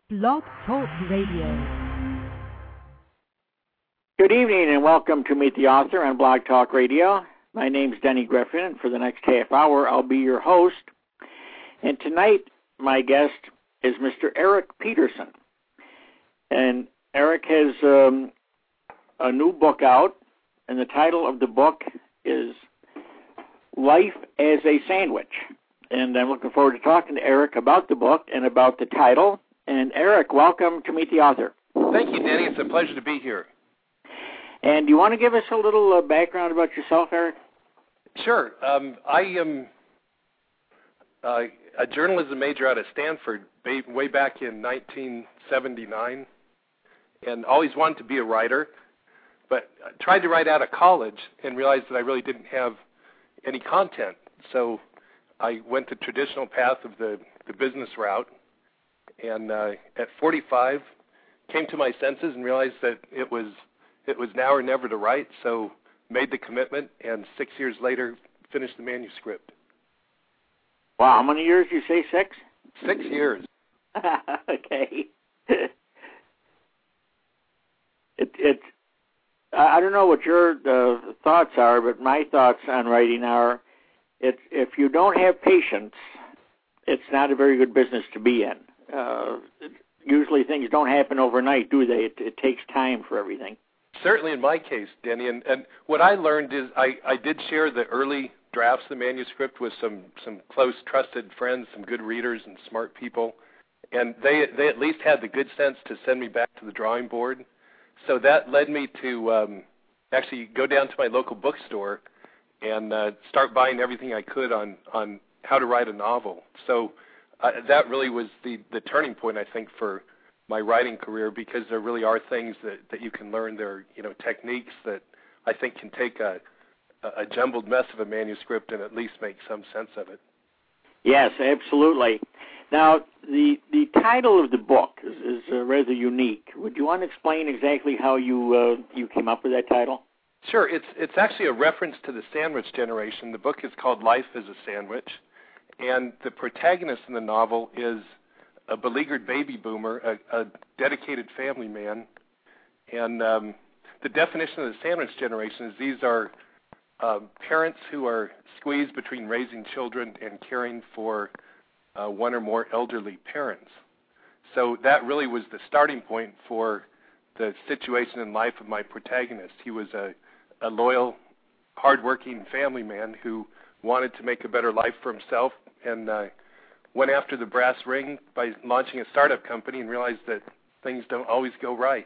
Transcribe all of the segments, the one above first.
Blog Talk Radio. Good evening and welcome to Meet the Author on Blog Talk Radio. My name's Denny Griffin, and for the next half hour I'll be your host. And tonight my guest is Mr. Eric Peterson. And Eric has a new book out, and the title of the book is Life as a Sandwich. And I'm looking forward to talking to Eric about the book and about the title. And Eric, welcome to Meet the Author. Thank you, Danny. It's a pleasure to be here. And do you want to give us a little background about yourself, Eric? Sure. I am a journalism major out of Stanford way back in 1979, and always wanted to be a writer, but I tried to write out of college and realized that I really didn't have any content. So I went the traditional path of the business route, and at 45 came to my senses and realized that it was now or never to write, so made the commitment, and 6 years later finished the manuscript. Wow, how many years did you say, 6? 6 years. Okay. I don't know what your thoughts are, but my thoughts on writing are, if you don't have patience, it's not a very good business to be in. Usually things don't happen overnight, do they? It takes time for everything. Certainly in my case, Denny, and what I learned is I did share the early drafts of the manuscript with some close, trusted friends, some good readers and smart people, and they at least had the good sense to send me back to the drawing board. So that led me to actually go down to my local bookstore and start buying everything I could on how to write a novel. So that really was the turning point, I think, for my writing career, because there really are things that you can learn. There are, techniques that I think can take a jumbled mess of a manuscript and at least make some sense of it. Yes, absolutely. Now, the title of the book is rather unique. Would you want to explain exactly how you came up with that title? Sure. It's actually a reference to the sandwich generation. The book is called Life as a Sandwich, and the protagonist in the novel is a beleaguered baby boomer, a dedicated family man. And the definition of the sandwich generation is these are parents who are squeezed between raising children and caring for one or more elderly parents. So that really was the starting point for the situation in life of my protagonist. He was a loyal, hardworking family man who wanted to make a better life for himself, and went after the brass ring by launching a startup company and realized that things don't always go right.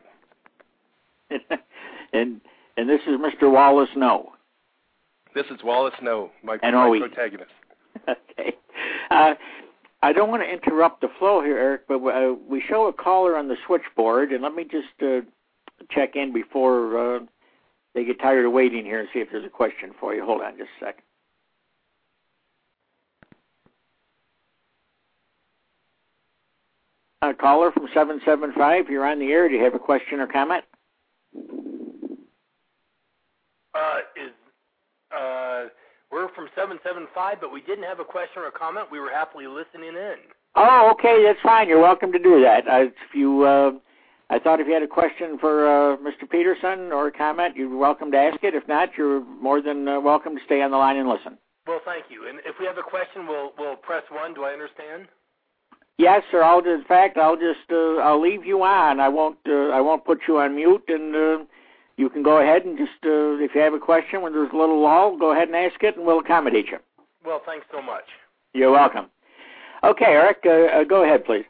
and this is Mr. Wallace Snow. This is Wallace Snow, my protagonist. Okay. I don't want to interrupt the flow here, Eric, but we show a caller on the switchboard, and let me just check in before they get tired of waiting here and see if there's a question for you. Hold on just a second. Caller from 775, you're on the air. Do you have a question or comment? We're from 775, but we didn't have a question or a comment. We were happily listening in. Oh, okay, that's fine. You're welcome to do that. I thought if you had a question for Mr. Peterson or a comment, you're welcome to ask it. If not, you're more than welcome to stay on the line and listen. Well, thank you. And if we have a question, we'll press 1. Do I understand? Yes, sir. I'll leave you on. I won't put you on mute, and you can go ahead and just if you have a question when there's a little lull, go ahead and ask it, and we'll accommodate you. Well, thanks so much. You're welcome. Okay, Eric, go ahead, please.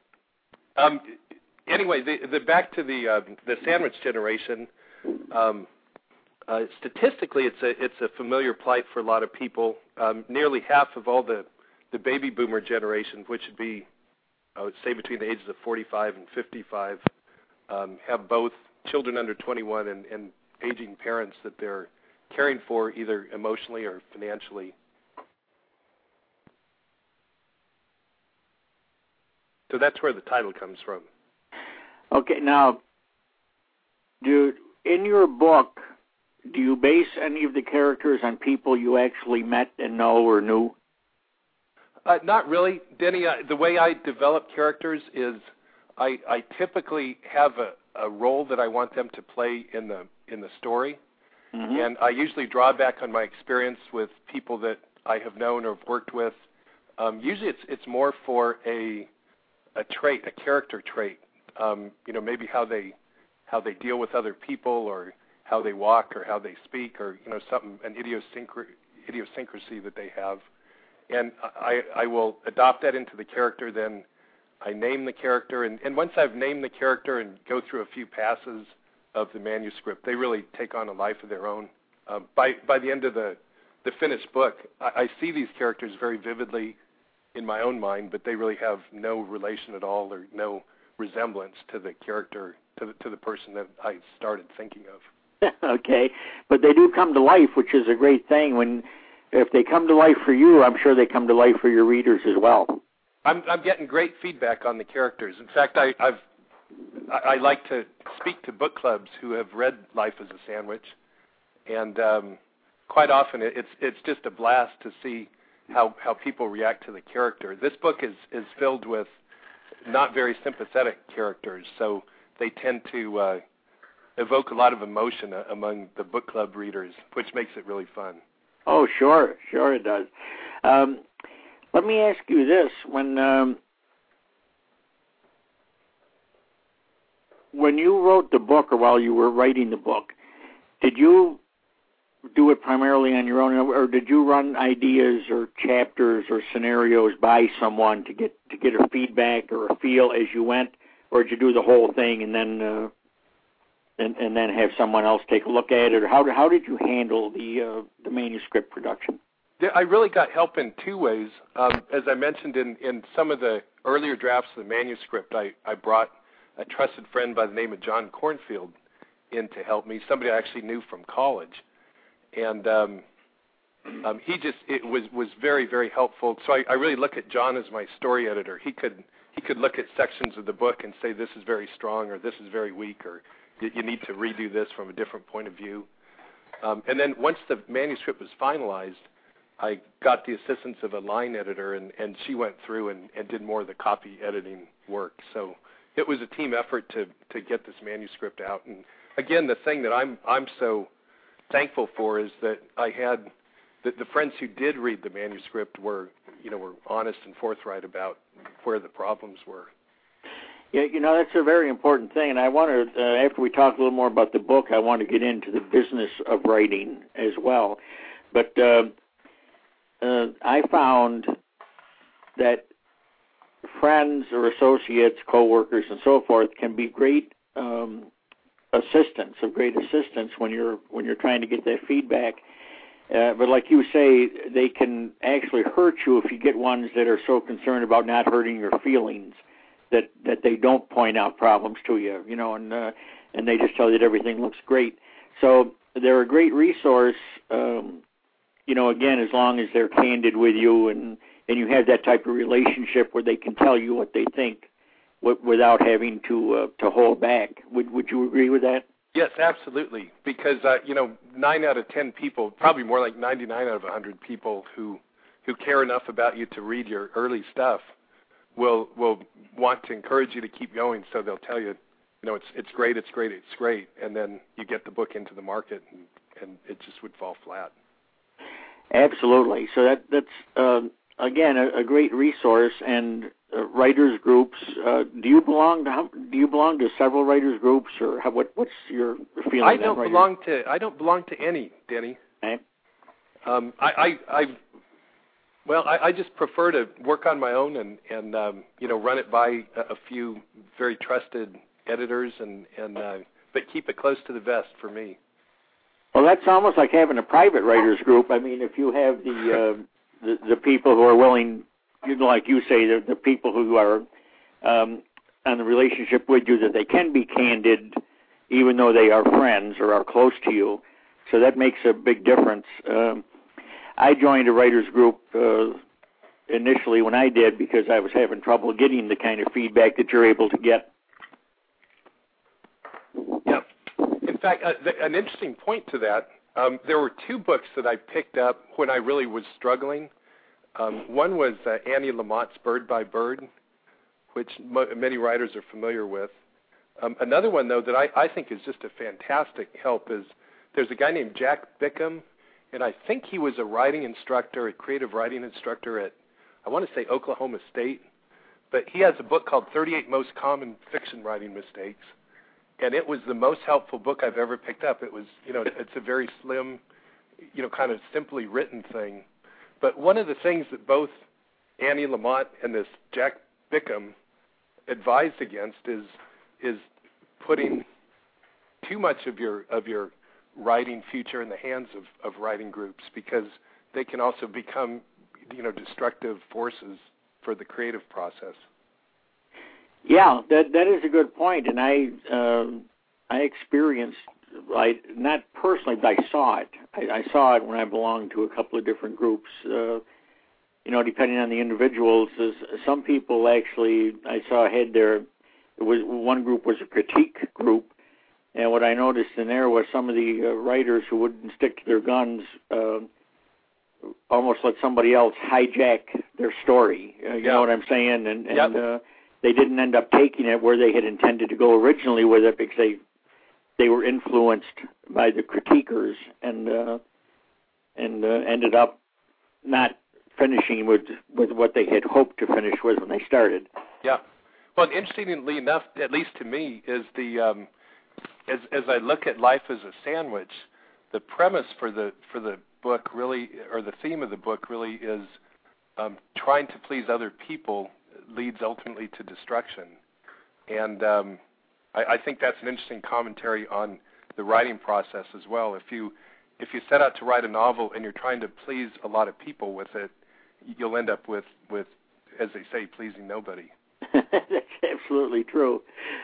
Anyway, the back to the sandwich generation. Statistically, it's a familiar plight for a lot of people. Nearly half of all the baby boomer generation, which would be, I would say, between the ages of 45 and 55, have both children under 21 and aging parents that they're caring for either emotionally or financially. So that's where the title comes from. Okay, now, in your book, do you base any of the characters on people you actually met and know or knew? Not really, Denny. The way I develop characters is I typically have a role that I want them to play in the story, and I usually draw back on my experience with people that I have known or have worked with. Usually, it's more for a trait, a character trait. Maybe how they deal with other people, or how they walk, or how they speak, or an idiosyncrasy that they have, and I will adopt that into the character. Then I name the character, and once I've named the character and go through a few passes of the manuscript, they really take on a life of their own. By the end of the finished book, I see these characters very vividly in my own mind, but they really have no relation at all, or no resemblance to the character, to the person that I started thinking of. Okay, but they do come to life, which is a great thing. If they come to life for you, I'm sure they come to life for your readers as well. I'm getting great feedback on the characters. In fact, I like to speak to book clubs who have read Life as a Sandwich, and quite often it's just a blast to see how people react to the character. This book is filled with not very sympathetic characters, so they tend to evoke a lot of emotion among the book club readers, which makes it really fun. Oh, sure it does. Let me ask you this: when you wrote the book, or while you were writing the book, did you do it primarily on your own, or did you run ideas or chapters or scenarios by someone to get a feedback or a feel as you went, or did you do the whole thing and then have someone else take a look at it, or how did you handle the manuscript production? I really got help in two ways. As I mentioned in some of the earlier drafts of the manuscript, I brought a trusted friend by the name of John Cornfield in to help me, somebody I actually knew from college. And it was very, very helpful. So I really look at John as my story editor. He could look at sections of the book and say, this is very strong, or this is very weak, or you need to redo this from a different point of view. And then once the manuscript was finalized, I got the assistance of a line editor, and she went through and did more of the copy editing work. So it was a team effort to get this manuscript out. And again, the thing that I'm so thankful for is that I had the friends who did read the manuscript were honest and forthright about where the problems were. Yeah, that's a very important thing, and I want to, after we talk a little more about the book, I want to get into the business of writing as well. But I found that friends or associates, coworkers, and so forth can be great assistance when you're trying to get that feedback. But like you say, they can actually hurt you if you get ones that are so concerned about not hurting your feelings that they don't point out problems to you, and they just tell you that everything looks great. So they're a great resource, again, as long as they're candid with you and you have that type of relationship where they can tell you what they think without having to hold back. Would you agree with that? Yes, absolutely. Because 9 out of 10 people, probably more like 99 out of 100 people who care enough about you to read your early stuff will want to encourage you to keep going. So they'll tell you, it's great, it's great, it's great, and then you get the book into the market and it just would fall flat. Absolutely. So that's again a great resource. And writers groups. Do you belong to several writers groups, or what's your feeling? I don't belong to any, Denny. Okay. I just prefer to work on my own and run it by a few very trusted editors but keep it close to the vest for me. Well, that's almost like having a private writers group. I mean, if you have the people who are willing, like you say, the people who are on the relationship with you, that they can be candid, even though they are friends or are close to you. So that makes a big difference. I joined a writers group initially when I did because I was having trouble getting the kind of feedback that you're able to get. Yeah. In fact, an interesting point to that, there were 2 books that I picked up when I really was struggling. One was Annie Lamott's Bird by Bird, which many writers are familiar with. Another one, though, that I think is just a fantastic help is there's a guy named Jack Bickham, and I think he was a writing instructor, a creative writing instructor at, I want to say, Oklahoma State. But he has a book called 38 Most Common Fiction Writing Mistakes, and it was the most helpful book I've ever picked up. It was, it's a very slim, kind of simply written thing. But one of the things that both Annie Lamott and this Jack Bickham advised against is putting too much of your writing future in the hands of writing groups, because they can also become, destructive forces for the creative process. Yeah, that is a good point, and I experienced, not personally, but I saw it. I saw it when I belonged to a couple of different groups. Depending on the individuals, some people actually I saw had their. One group was a critique group, and what I noticed in there was some of the writers who wouldn't stick to their guns almost let somebody else hijack their story. You know what I'm saying? And they didn't end up taking it where they had intended to go originally with it, because they were influenced by the critiquers and ended up not finishing with what they had hoped to finish with when they started. Yeah. Well, interestingly enough, at least to me, is the as I look at Life as a Sandwich, the premise for the book really, or the theme of the book really, is trying to please other people leads ultimately to destruction. And I think that's an interesting commentary on the writing process as well. If you set out to write a novel and you're trying to please a lot of people with it, you'll end up with, as they say, pleasing nobody. That's absolutely true.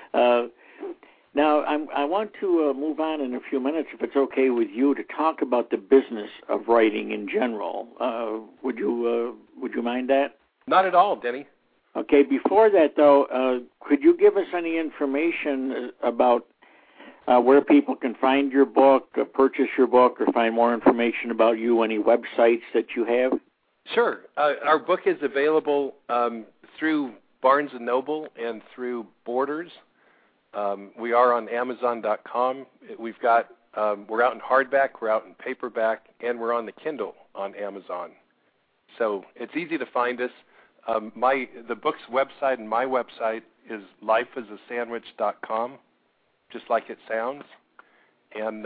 Now, I want to move on in a few minutes, if it's okay with you, to talk about the business of writing in general. Would you mind that? Not at all, Denny. Okay. Before that, though, could you give us any information about where people can find your book, purchase your book, or find more information about you? Any websites that you have? Sure. Our book is available through Barnes & Noble and through Borders. We are on Amazon.com. We've got we're out in hardback, we're out in paperback, and we're on the Kindle on Amazon. So it's easy to find us. The book's website and my website is lifeasasandwich.com, just like it sounds. And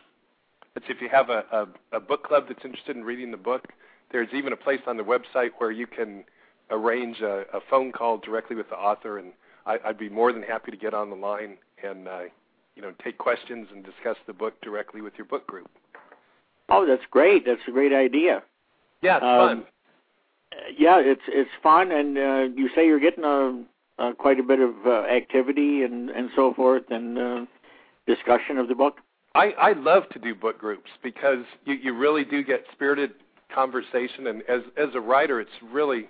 if you have a book club that's interested in reading the book, there's even a place on the website where you can arrange a phone call directly with the author, and I'd be more than happy to get on the line and take questions and discuss the book directly with your book group. Oh, that's great. That's a great idea. Yeah, it's fun. Yeah, it's fun, and you say you're getting quite a bit of activity and so forth, and discussion of the book. I love to do book groups because you really do get spirited conversation, and as a writer, it's really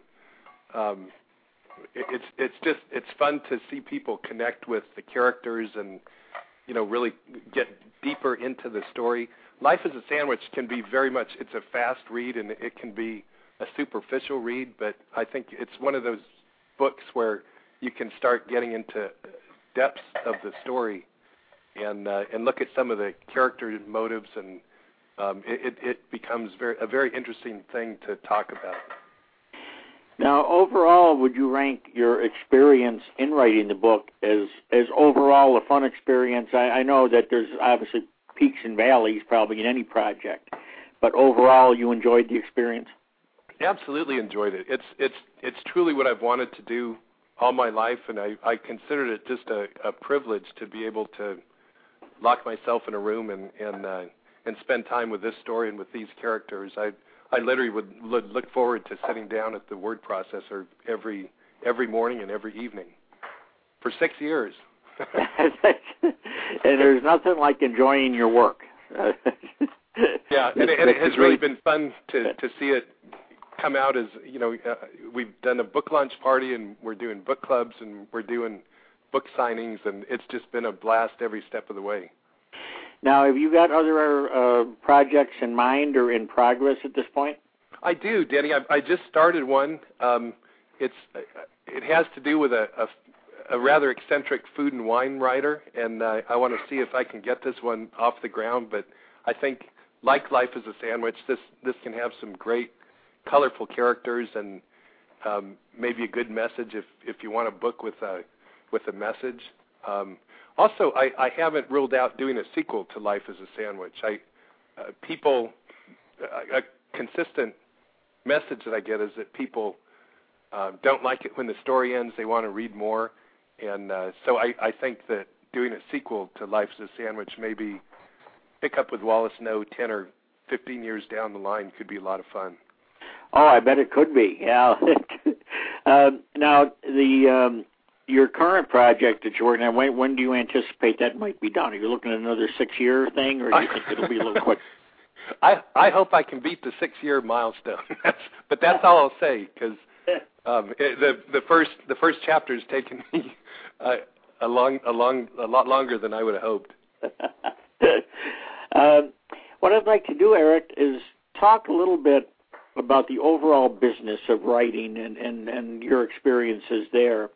it's fun to see people connect with the characters and really get deeper into the story. Life as a Sandwich can be very much, it's a fast read, and it can be a superficial read, but I think it's one of those books where you can start getting into depths of the story and look at some of the character motives, and it becomes a very interesting thing to talk about. Now, overall, would you rank your experience in writing the book as overall a fun experience? I know that there's obviously peaks and valleys probably in any project, but overall, you enjoyed the experience? Absolutely enjoyed it. It's truly what I've wanted to do all my life, and I considered it just a privilege to be able to lock myself in a room and spend time with this story and with these characters. I literally would look forward to sitting down at the word processor every morning and every evening for 6 years. And there's nothing like enjoying your work. Yeah, and it has really been fun to see it come out as, we've done a book launch party, and we're doing book clubs, and we're doing book signings, and it's just been a blast every step of the way. Now, have you got other projects in mind or in progress at this point? I do, Danny. I just started one. it has to do with a rather eccentric food and wine writer, and I want to see if I can get this one off the ground. But I think, like Life is a Sandwich, this can have some great, colorful characters and maybe a good message if you want a book with a message. Also, I haven't ruled out doing a sequel to Life is a Sandwich. A consistent message that I get is that people don't like it when the story ends. They want to read more. And so I think that doing a sequel to Life is a Sandwich, maybe pick up with Wallace Snow 10 or 15 years down the line, could be a lot of fun. Oh, I bet it could be, yeah. Now, your current project that you're working on, when do you anticipate that might be done? Are you looking at another 6-year thing, or do you think it'll be a little quick? I hope I can beat the 6-year milestone. But that's all I'll say, because the first chapter has taken me a lot longer than I would have hoped. What I'd like to do, Eric, is talk a little bit about the overall business of writing and your experiences there.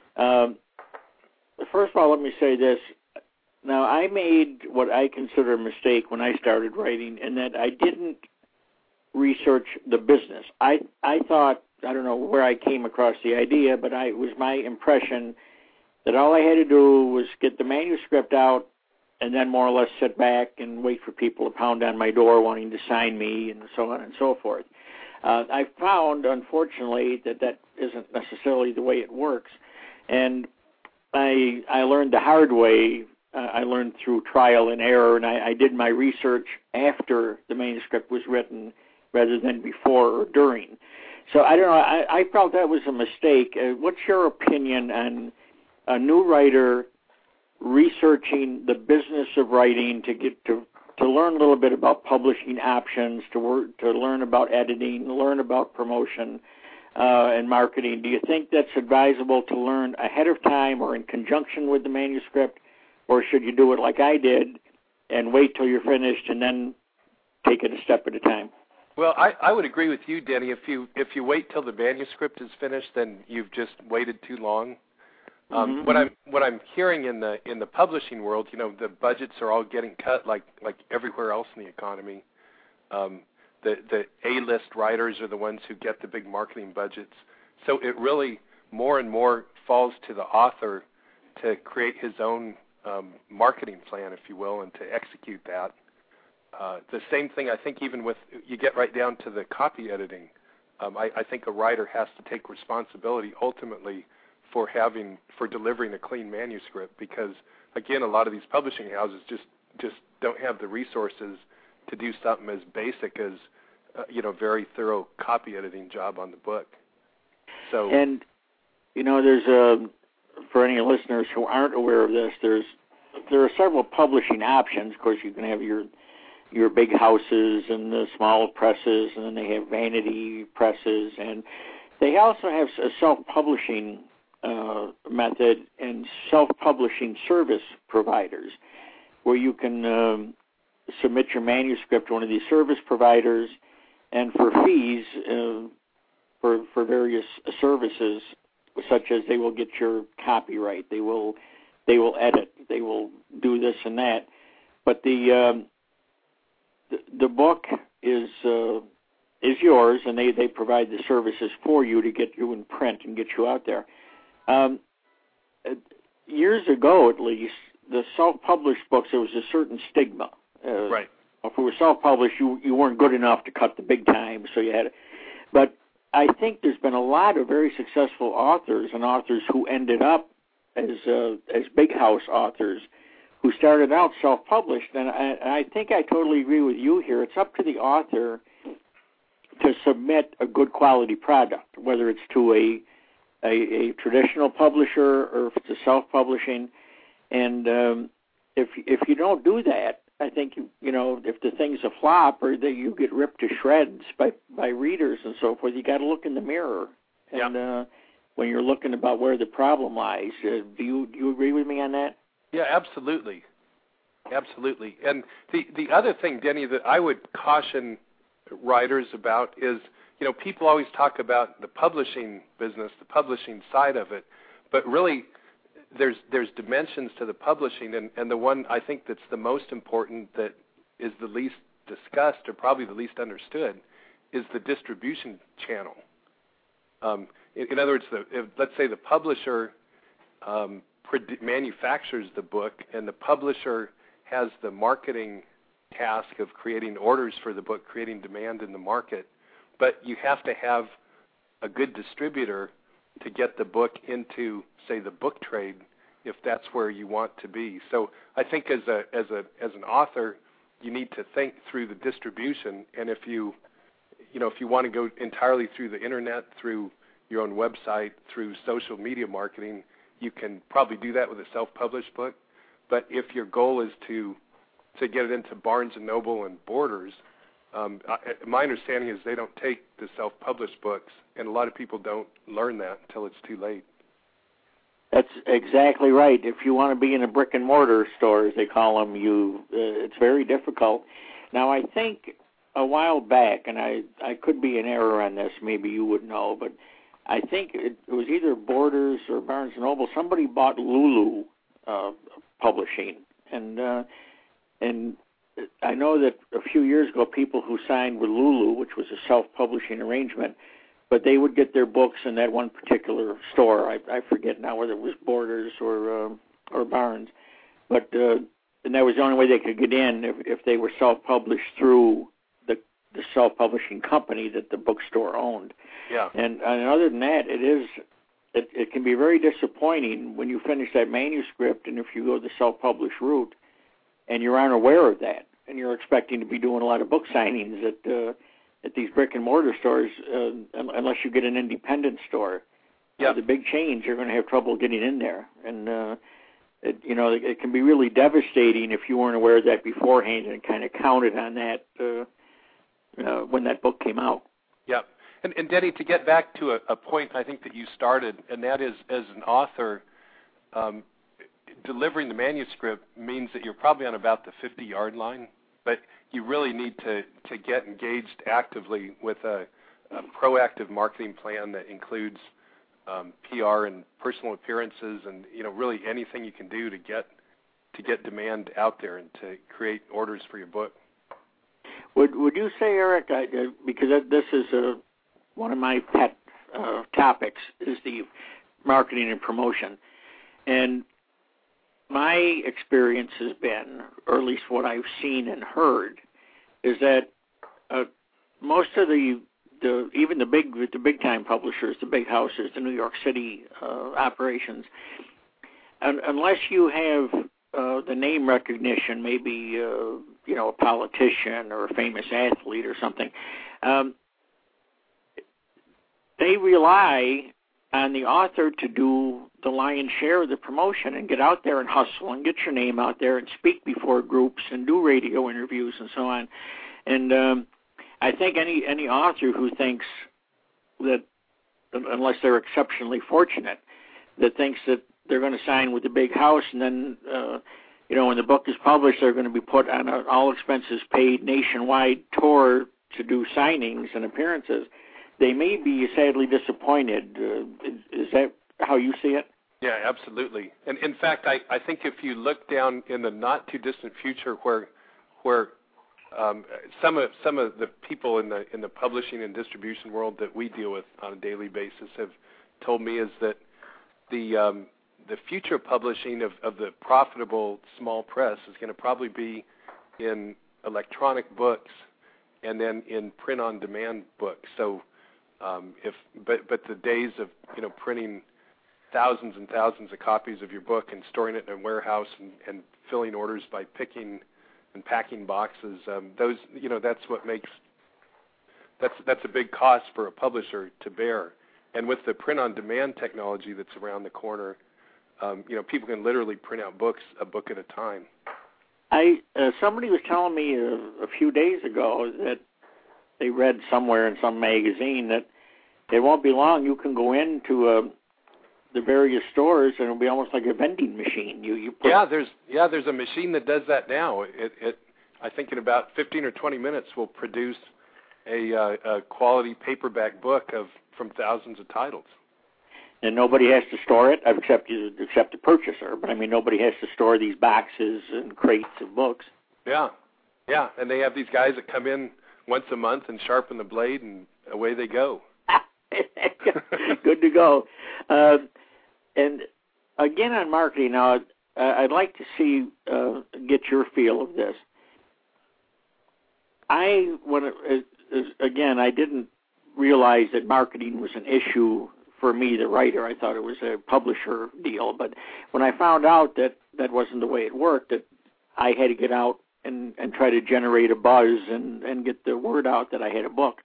First of all, let me say this. Now, I made what I consider a mistake when I started writing, in that I didn't research the business. I thought, I don't know where I came across the idea, but it was my impression that all I had to do was get the manuscript out and then more or less sit back and wait for people to pound on my door wanting to sign me and so on and so forth. I found, unfortunately, that isn't necessarily the way it works. And I learned the hard way. I learned through trial and error, and I did my research after the manuscript was written rather than before or during. So I don't know. I felt that was a mistake. What's your opinion on a new writer researching the business of writing to get to learn a little bit about publishing options, to learn about editing, learn about promotion and marketing? Do you think that's advisable to learn ahead of time or in conjunction with the manuscript, or should you do it like I did and wait till you're finished and then take it a step at a time? Well, I would agree with you, Denny. If you wait till the manuscript is finished, then you've just waited too long. What I'm hearing in the publishing world, the budgets are all getting cut like everywhere else in the economy. The A-list writers are the ones who get the big marketing budgets. So it really more and more falls to the author to create his own marketing plan, if you will, and to execute that. The same thing, I think, even with, you get right down to the copy editing. I think a writer has to take responsibility ultimately for delivering a clean manuscript, because again, a lot of these publishing houses just don't have the resources to do something as basic as very thorough copy editing job on the book. So, and there's for any listeners who aren't aware of this, there are several publishing options. Of course, you can have your big houses and the small presses, and then they have vanity presses, and they also have a self-publishing method and self-publishing service providers, where you can submit your manuscript to one of these service providers, and for fees for various services, such as they will get your copyright, they will edit, they will do this and that, but the book is yours, and they provide the services for you to get you in print and get you out there. Years ago, at least, the self-published books, there was a certain stigma. Right. If it was self-published, you weren't good enough to cut the big time, so you had to. But I think there's been a lot of very successful authors and authors who ended up as big house authors who started out self-published, and I think I totally agree with you here. It's up to the author to submit a good quality product, whether it's to a traditional publisher or if it's a self-publishing. And if you don't do that, I think if the thing's a flop or that you get ripped to shreds by readers and so forth, you got to look in the mirror. And when you're looking about where the problem lies, do you agree with me on that? Yeah, absolutely. And the other thing, Denny, that I would caution writers about is people always talk about the publishing business, the publishing side of it, but really there's dimensions to the publishing, and the one I think that's the most important, that is the least discussed or probably the least understood, is the distribution channel. In other words, let's say the publisher manufactures the book, and the publisher has the marketing task of creating orders for the book, creating demand in the market, but you have to have a good distributor to get the book into, say, the book trade, if that's where you want to be. So I think as an author, you need to think through the distribution, and if you want to go entirely through the internet, through your own website, through social media marketing, you can probably do that with a self-published book. But if your goal is to get it into Barnes & Noble and Borders, my understanding is they don't take the self-published books, and a lot of people don't learn that until it's too late. That's exactly right. If you want to be in a brick-and-mortar store, as they call them, it's very difficult. Now, I think a while back, and I could be in error on this, maybe you would know, but I think it was either Borders or Barnes & Noble. Somebody bought Lulu Publishing, and I know that a few years ago, people who signed with Lulu, which was a self-publishing arrangement, but they would get their books in that one particular store. I forget now whether it was Borders or Barnes, but and that was the only way they could get in if they were self-published through the self-publishing company that the bookstore owned. Yeah. And other than that, it can be very disappointing when you finish that manuscript, and if you go the self-published route, and you're unaware of that, and you're expecting to be doing a lot of book signings at these brick-and-mortar stores, unless you get an independent store. Yep. The big chains, you're going to have trouble getting in there. And, it can be really devastating if you weren't aware of that beforehand and kind of counted on that when that book came out. Yeah. And Denny, to get back to a point I think that you started, and that is, as an author, delivering the manuscript means that you're probably on about the 50-yard line, but you really need to get engaged actively with a proactive marketing plan that includes PR and personal appearances, and really anything you can do to get demand out there and to create orders for your book. Would you say, Eric, because this is one of my pet topics, is the marketing and promotion, and my experience has been, or at least what I've seen and heard, is that most of even the big time publishers, the big houses, the New York City operations, unless you have the name recognition, maybe a politician or a famous athlete or something, they rely on the author to do the lion's share of the promotion and get out there and hustle and get your name out there and speak before groups and do radio interviews and so on. And I think any author who thinks that, unless they're exceptionally fortunate, that thinks that they're going to sign with the big house and then, when the book is published, they're going to be put on an all-expenses-paid nationwide tour to do signings and appearances, they may be sadly disappointed. Is that how you see it? Yeah, absolutely. And in fact, I think if you look down in the not-too-distant future where some of the people in the publishing and distribution world that we deal with on a daily basis have told me is that the future publishing of the profitable small press is going to probably be in electronic books and then in print-on-demand books. So, but the days of printing thousands and thousands of copies of your book and storing it in a warehouse and filling orders by picking and packing boxes, that's what makes that's a big cost for a publisher to bear. And with the print-on-demand technology that's around the corner, people can literally print out a book at a time. Somebody was telling me a few days ago that they read somewhere in some magazine that it won't be long. You can go into the various stores and it'll be almost like a vending machine. There's a machine that does that now. It I think in about 15 or 20 minutes will produce a quality paperback book from thousands of titles. And nobody has to store it except the purchaser. But I mean, nobody has to store these boxes and crates of books. Yeah, and they have these guys that come in once a month and sharpen the blade, and away they go. Good to go. And again, on marketing now, I'd like to get your feel of this. I didn't realize that marketing was an issue for me, the writer. I thought it was a publisher deal. But when I found out that wasn't the way it worked, that I had to get out and try to generate a buzz and get the word out that I had a book.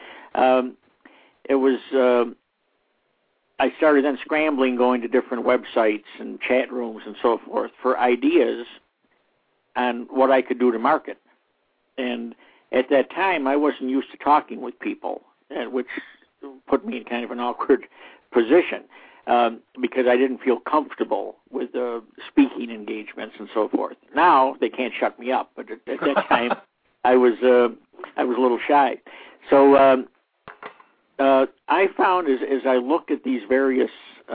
I started then scrambling, going to different websites and chat rooms and so forth for ideas on what I could do to market. And at that time, I wasn't used to talking with people, which put me in kind of an awkward position because I didn't feel comfortable with speaking engagements and so forth. Now they can't shut me up, but at that time I was a little shy. So I found as I looked at these various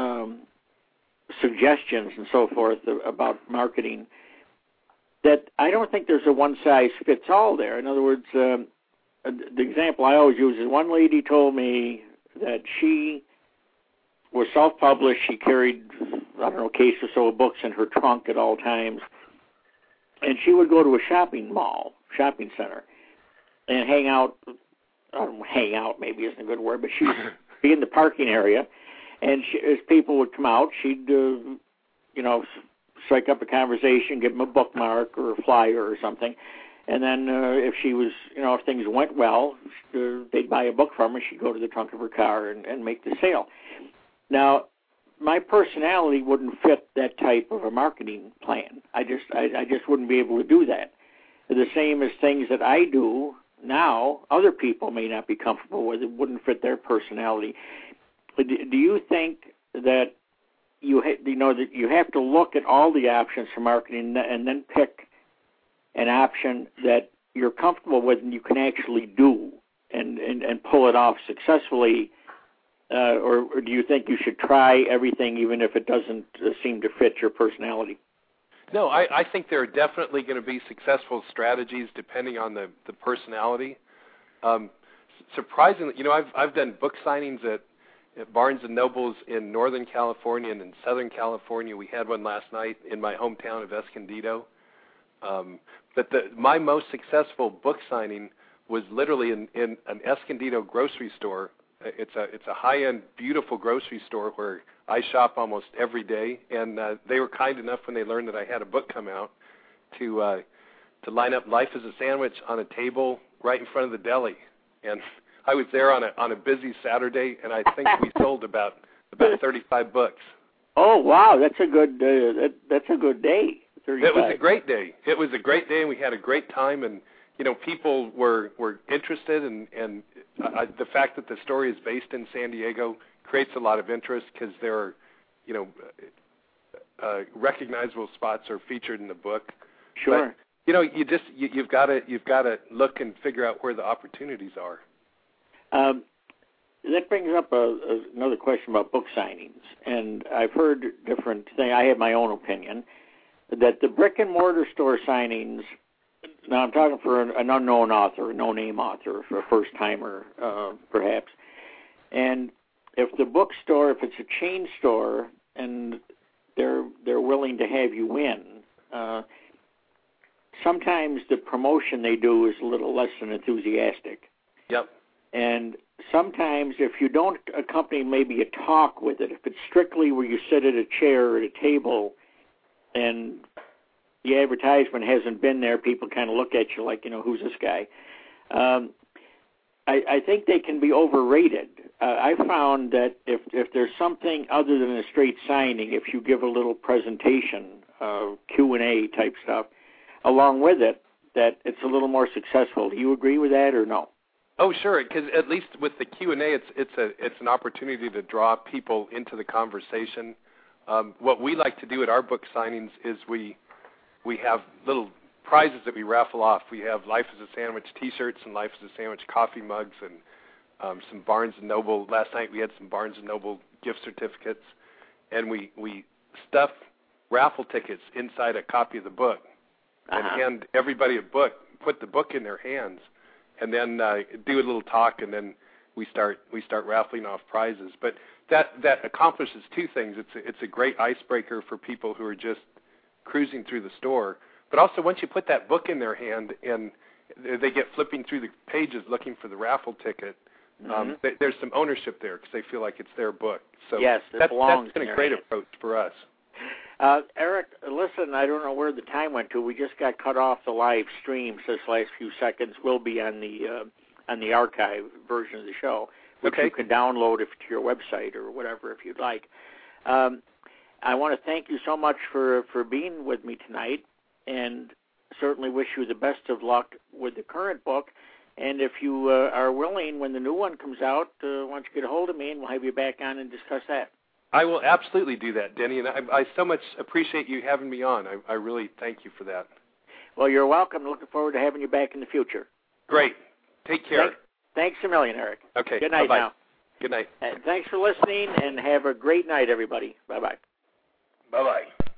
suggestions and so forth about marketing, that I don't think there's a one-size-fits-all there. In other words, the example I always use is one lady told me that she was self-published. She carried, a case or so of books in her trunk at all times. And she would go to a shopping center, and hang out. Hang out maybe isn't a good word, but she'd be in the parking area. And as people would come out, she'd, strike up a conversation, give them a bookmark or a flyer or something. And then if she was, if things went well, they'd buy a book from her. She'd go to the trunk of her car and make the sale. Now, my personality wouldn't fit that type of a marketing plan. I just wouldn't be able to do that. The same as things that I do now, other people may not be comfortable with. It wouldn't fit their personality. Do you think that that you have to look at all the options for marketing and then pick an option that you're comfortable with and you can actually do and pull it off successfully, or do you think you should try everything even if it doesn't seem to fit your personality? No, I think there are definitely going to be successful strategies depending on the personality. Surprisingly, I've done book signings at Barnes & Noble's in Northern California and in Southern California. We had one last night in my hometown of Escondido. But my most successful book signing was literally in an Escondido grocery store. It's a high-end, beautiful grocery store where I shop almost every day, and they were kind enough when they learned that I had a book come out to line up Life as a Sandwich on a table right in front of the deli. And I was there on a busy Saturday, and I think we sold about 35 books. Oh wow, that's a good day. 35. It was a great day. It was a great day, and we had a great time, and people were interested, and the fact that the story is based in San Diego creates a lot of interest because there are recognizable spots are featured in the book. Sure. But, you've got to look and figure out where the opportunities are. That brings up another question about book signings, and I've heard different things. I have my own opinion that the brick and mortar store signings. Now I'm talking for an unknown author, a no-name author, for a first timer, perhaps. And if the bookstore, if it's a chain store, and they're willing to have you in, sometimes the promotion they do is a little less than enthusiastic. Yep. And sometimes if you don't accompany maybe a talk with it, if it's strictly where you sit at a chair or at a table and the advertisement hasn't been there, people kind of look at you like, who's this guy? I think they can be overrated. I found that if there's something other than a straight signing, if you give a little presentation, Q&A type stuff, along with it, that it's a little more successful. Do you agree with that or no? Oh, sure, because at least with the Q&A, it's an opportunity to draw people into the conversation. What we like to do at our book signings is we have little prizes that we raffle off. We have Life is a Sandwich T-shirts and Life is a Sandwich coffee mugs and some Barnes & Noble. Last night we had some Barnes & Noble gift certificates, and we stuff raffle tickets inside a copy of the book and hand everybody a book, put the book in their hands, and then do a little talk, and then we start raffling off prizes. But that accomplishes two things. It's a great icebreaker for people who are just cruising through the store. But also, once you put that book in their hand and they get flipping through the pages looking for the raffle ticket, there's some ownership there because they feel like it's their book. So yes, that's been a great approach for us. Eric, listen, I don't know where the time went to. We just got cut off the live stream, so this last few seconds will be on the archive version of the show, which you can download to your website or whatever if you'd like. I want to thank you so much for being with me tonight, and certainly wish you the best of luck with the current book. And if you are willing, when the new one comes out, why don't you get a hold of me and we'll have you back on and discuss that. I will absolutely do that, Denny, and I so much appreciate you having me on. I really thank you for that. Well, you're welcome. Looking forward to having you back in the future. Great. Take care. Thanks a million, Eric. Okay. Good night. Bye-bye. Now. Good night. Thanks for listening, and have a great night, everybody. Bye-bye. Bye-bye.